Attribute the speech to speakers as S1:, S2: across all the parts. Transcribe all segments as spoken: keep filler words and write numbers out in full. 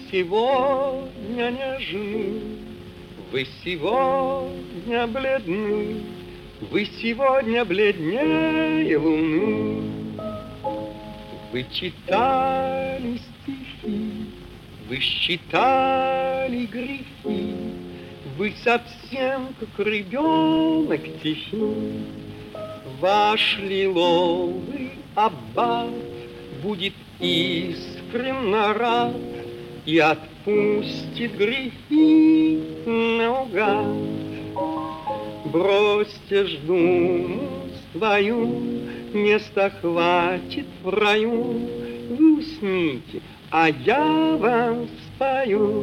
S1: сегодня нежны, вы сегодня бледны, вы сегодня бледнее луны. Вы читали стихи, вы считали грехи, вы совсем как ребенок тихий. Ваш лиловый аббат будет искренно рад и отпустит грехи наугад. Бросьте ж думу свою, места хватит в раю. Вы усните, а я вам спою.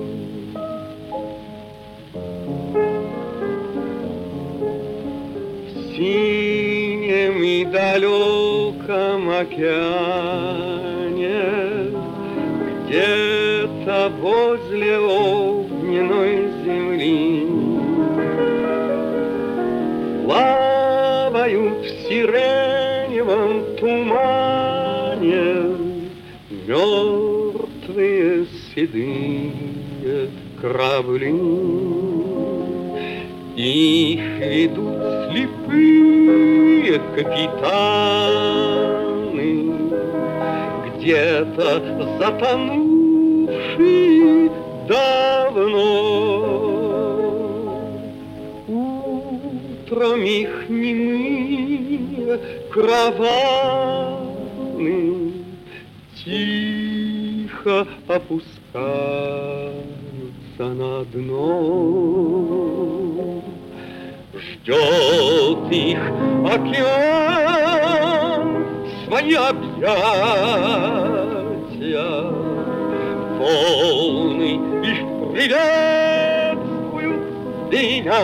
S1: В синем и далеком океане, где-то возле огненной земли, плавают в сиреневом тумане мертвые седые корабли. Их ведут слепые капитаны, где-то затонувшие давно. Утром их немые караваны тихо опускаются на дно. Ждет их океан свои объятия, волны их приветствуют меня.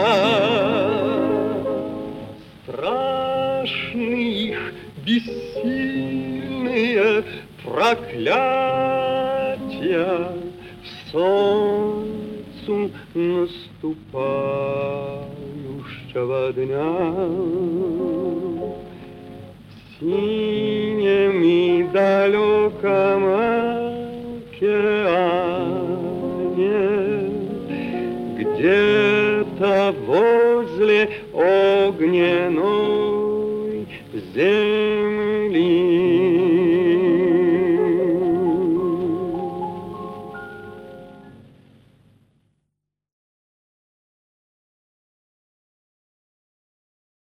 S1: Страшны их бессильные проклятия в солнцу наступающего дня. В синем и далеком океане, где-то возле огненной земли,